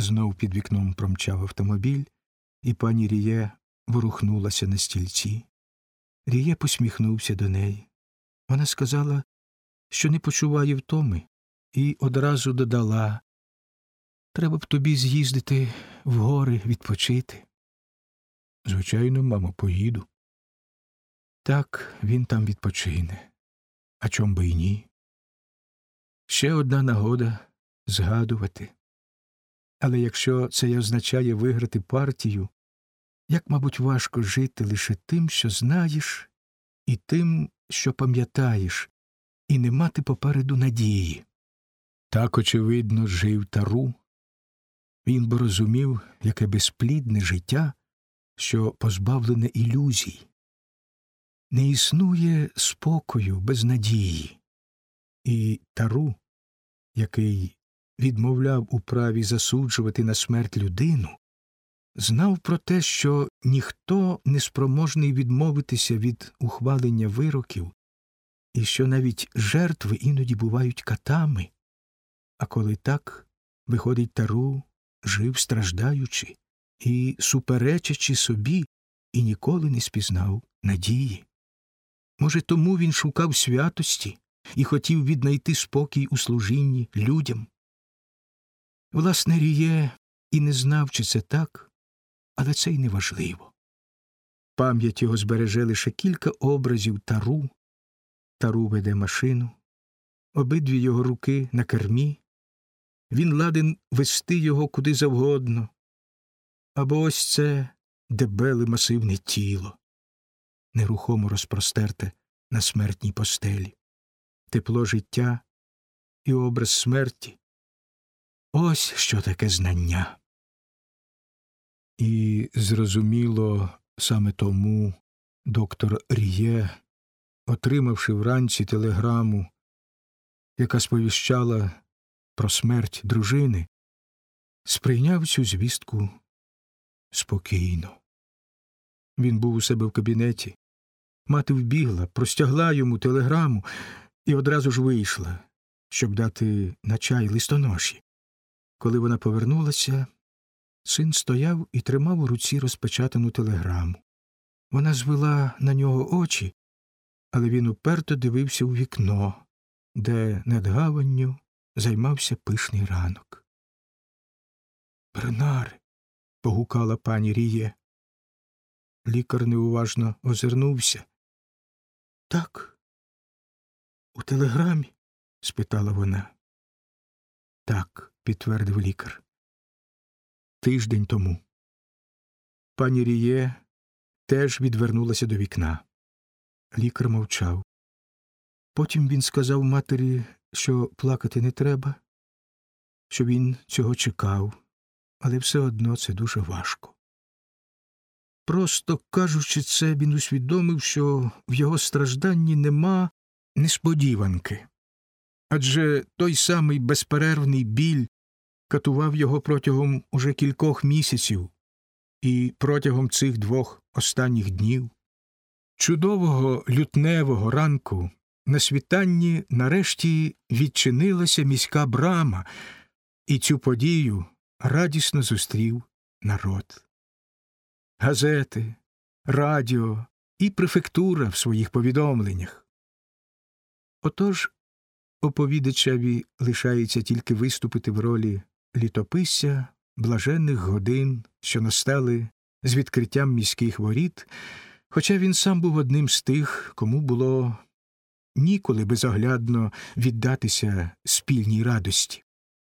Знов під вікном промчав автомобіль, і пані Ріє ворухнулася на стільці. Ріє посміхнувся до неї. Вона сказала, що не почуває втоми, і одразу додала: «Треба б тобі з'їздити в гори відпочити». «Звичайно, мамо, поїду». Так, він там відпочине. А чом би й ні? Ще одна нагода згадувати. Але якщо це й означає виграти партію, як, мабуть, важко жити лише тим, що знаєш, і тим, що пам'ятаєш, і не мати попереду надії. Так, очевидно, жив Тару. Він би розумів, яке безплідне життя, що позбавлене ілюзій. Не існує спокою без надії. І Тару, який відмовляв у праві засуджувати на смерть людину, знав про те, що ніхто не спроможний відмовитися від ухвалення вироків, і що навіть жертви іноді бувають катами. А коли так, виходить, Тару жив страждаючи і суперечачи собі, і ніколи не спізнав надії. Може, тому він шукав святості і хотів віднайти спокій у служінні людям. Власне, Ріє і не знав, чи це так, але це й не важливо. Пам'ять його збереже лише кілька образів Тару. Тару веде машину, обидві його руки на кермі. Він ладен вести його куди завгодно. Або ось це дебеле масивне тіло, нерухомо розпростерте на смертній постелі. Тепло життя і образ смерті. Ось що таке знання. І, зрозуміло, саме тому доктор Ріє, отримавши вранці телеграму, яка сповіщала про смерть дружини, сприйняв цю звістку спокійно. Він був у себе в кабінеті. Мати вбігла, простягла йому телеграму і одразу ж вийшла, щоб дати на чай листоноші. Коли вона повернулася, син стояв і тримав у руці розпечатану телеграму. Вона звела на нього очі, але він уперто дивився у вікно, де над гаванню займався пишний ранок. «Бернаре!» – погукала пані Ріє. Лікар неуважно озирнувся. «Так? У телеграмі?» – спитала вона. «Так», – підтвердив лікар. «Тиждень тому». Пані Ріє теж відвернулася до вікна. Лікар мовчав. Потім він сказав матері, що плакати не треба, що він цього чекав, але все одно це дуже важко. Просто кажучи це, він усвідомив, що в його стражданні нема несподіванки. Адже той самий безперервний біль катував його протягом уже кількох місяців і протягом цих 2 останніх днів. Чудового лютневого ранку на світанні нарешті відчинилася міська брама, і цю подію радісно зустрів народ. Газети, радіо і префектура в своїх повідомленнях. Отож, оповідачеві лишається тільки виступити в ролі літописця блаженних годин, що настали з відкриттям міських воріт, хоча він сам був одним з тих, кому було ніколи безоглядно віддатися спільній радості.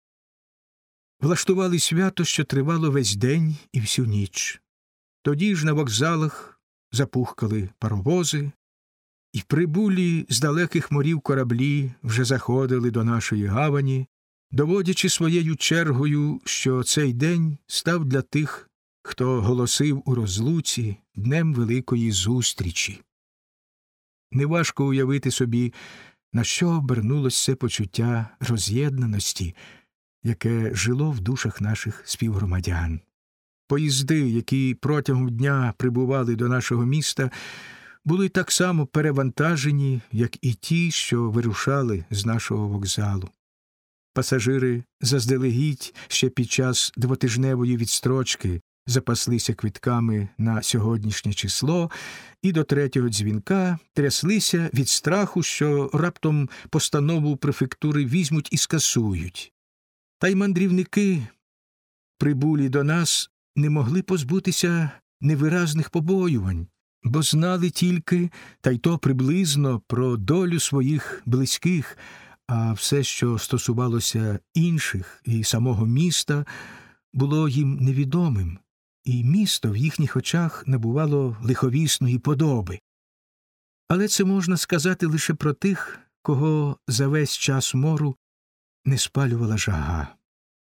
Влаштували свято, що тривало весь день і всю ніч. Тоді ж на вокзалах запухкали паровози, і прибулі з далеких морів кораблі вже заходили до нашої гавані, доводячи своєю чергою, що цей день став для тих, хто голосив у розлуці, днем великої зустрічі. Неважко уявити собі, на що обернулось це почуття роз'єднаності, яке жило в душах наших співгромадян. Поїзди, які протягом дня прибували до нашого міста, були так само перевантажені, як і ті, що вирушали з нашого вокзалу. Пасажири заздалегідь ще під час двотижневої відстрочки запаслися квитками на сьогоднішнє число і до третього дзвінка тряслися від страху, що раптом постанову префектури візьмуть і скасують. Та й мандрівники, прибулі до нас, не могли позбутися невиразних побоювань, бо знали тільки, та й то приблизно, про долю своїх близьких, а все, що стосувалося інших і самого міста, було їм невідомим, і місто в їхніх очах набувало лиховісної подоби. Але це можна сказати лише про тих, кого за весь час мору не спалювала жага.